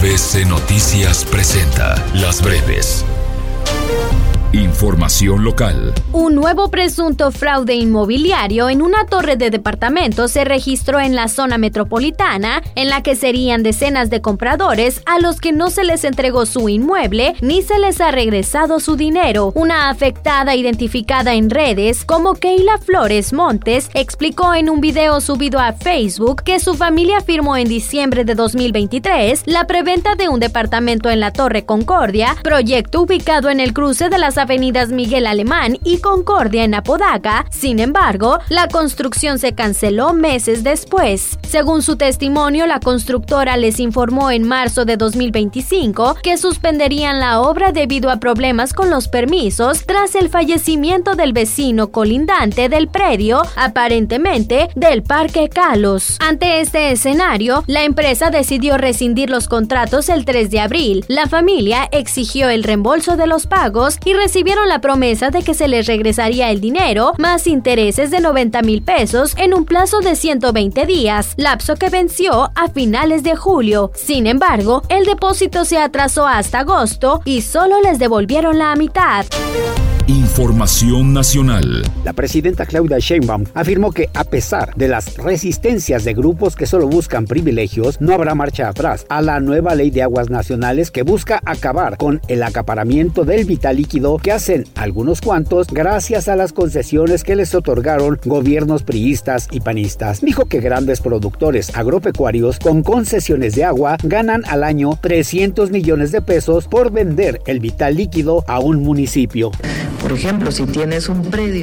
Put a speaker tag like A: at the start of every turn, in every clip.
A: ABC Noticias presenta Las Breves. Información local.
B: Un nuevo presunto fraude inmobiliario en una torre de departamentos se registró en la zona metropolitana, en la que serían decenas de compradores a los que no se les entregó su inmueble ni se les ha regresado su dinero. Una afectada identificada en redes como Keila Flores Montes explicó en un video subido a Facebook que su familia firmó en diciembre de 2023 la preventa de un departamento en la Torre Concordia, proyecto ubicado en el cruce de las avenidas Miguel Alemán y Concordia en Apodaca. Sin embargo, la construcción se canceló meses después. Según su testimonio, la constructora les informó en marzo de 2025 que suspenderían la obra debido a problemas con los permisos tras el fallecimiento del vecino colindante del predio, aparentemente del Parque Calos. Ante este escenario, la empresa decidió rescindir los contratos el 3 de abril. La familia exigió el reembolso de los pagos y recibieron la promesa de que se les regresaría el dinero más intereses de 90,000 pesos en un plazo de 120 días, lapso que venció a finales de julio. Sin embargo, el depósito se atrasó hasta agosto y solo les devolvieron la mitad.
A: Información nacional.
C: La presidenta Claudia Sheinbaum afirmó que a pesar de las resistencias de grupos que solo buscan privilegios, no habrá marcha atrás a la nueva ley de aguas nacionales que busca acabar con el acaparamiento del vital líquido que hacen algunos cuantos gracias a las concesiones que les otorgaron gobiernos priistas y panistas. Dijo que grandes productores agropecuarios con concesiones de agua ganan al año 300 millones de pesos por vender el vital líquido a un municipio.
D: Por ejemplo, si tienes un predio,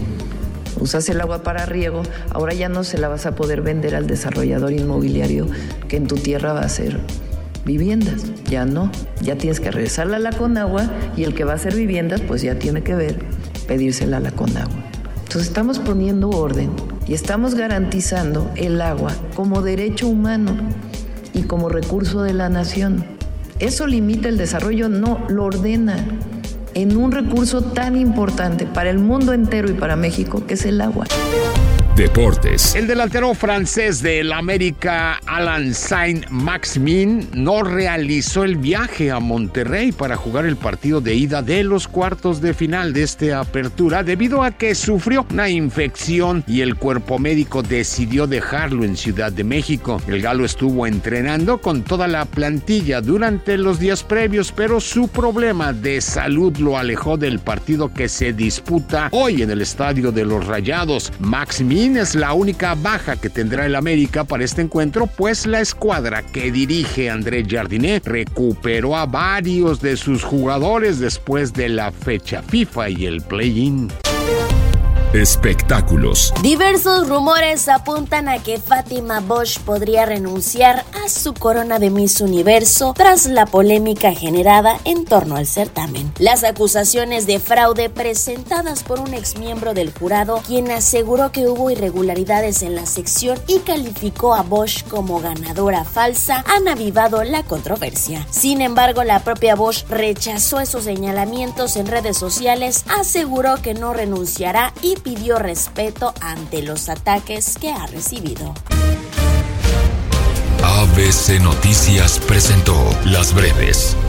D: usas el agua para riego, ahora ya no se la vas a poder vender al desarrollador inmobiliario que en tu tierra va a hacer viviendas. Ya no, ya tienes que regresarla a la Conagua y el que va a hacer viviendas pues ya tiene que pedírsela a la Conagua. Entonces estamos poniendo orden y estamos garantizando el agua como derecho humano y como recurso de la nación. ¿Eso limita el desarrollo? No, lo ordena en un recurso tan importante para el mundo entero y para México, que es el agua.
A: Deportes.
E: El delantero francés del América, Alain Saint-Maximin, no realizó el viaje a Monterrey para jugar el partido de ida de los cuartos de final de esta apertura debido a que sufrió una infección y el cuerpo médico decidió dejarlo en Ciudad de México. El galo estuvo entrenando con toda la plantilla durante los días previos, pero su problema de salud lo alejó del partido que se disputa hoy en el Estadio de los Rayados. Maximin es la única baja que tendrá el América para este encuentro, pues la escuadra que dirige André Jardinet recuperó a varios de sus jugadores después de la fecha FIFA y el play-in.
A: Espectáculos.
F: Diversos rumores apuntan a que Fátima Bosch podría renunciar a su corona de Miss Universo tras la polémica generada en torno al certamen. Las acusaciones de fraude presentadas por un exmiembro del jurado, quien aseguró que hubo irregularidades en la sección y calificó a Bosch como ganadora falsa, han avivado la controversia. Sin embargo, la propia Bosch rechazó esos señalamientos en redes sociales, aseguró que no renunciará y pidió respeto ante los ataques que ha recibido.
A: ABC Noticias presentó Las Breves.